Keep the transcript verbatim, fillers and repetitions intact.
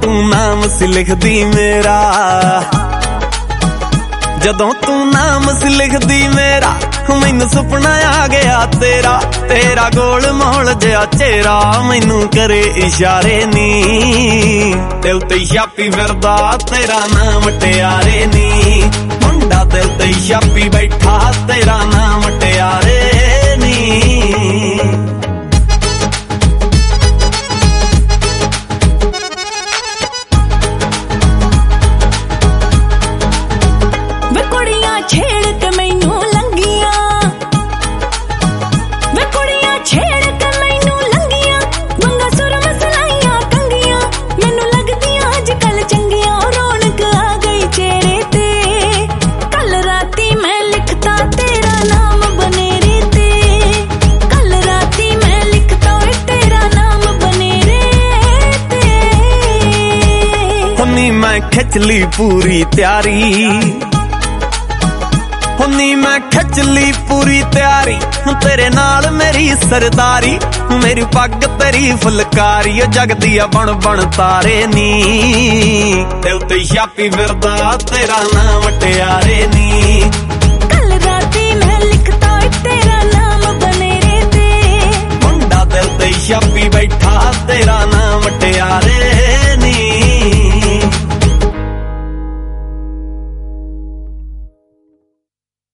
तू नाम सी लिखदी मेरा, जदों तू नाम सी लिखदी मेरा, मैनू सुपना आ गया तेरा। तेरा गोल मोल जिहा चेहरा मैनू करे इशारे नी, दिल ते छापी फिरदा तेरा नाम टियारे नी। मुंडा दिल ते छापी बैठा तेरा नाम टियारे नी। छेड़ के मैनू लंगियां, वे कुड़ियां छेड़ के मैनू लंगियां, वंगा सुर मसलाइयां कंगियां, मैनू लगदियां अजकल चंगियां। रौनक आ गई चेहरे ते, कल राती मैं लिखता तेरा नाम बनेरे ते, कल राती मैं लिखता तेरा नाम बनेरे ते। हुन्नी मैं खिच ली पूरी तैयारी, हुन्नी मैं खिच ली पूरी तैयारी, तेरे नाल मेरी सरदारी, मेरी पग तेरी फुलकारी, जगदी बन बन तारे नी। दिल ते छापी फिरदा तेरा नाम टियारे नी। कल राती मैं लिखता तेरा नाम बनेरे ते, मुंडा दिल ते छापी बैठा तेरा नाम टियारे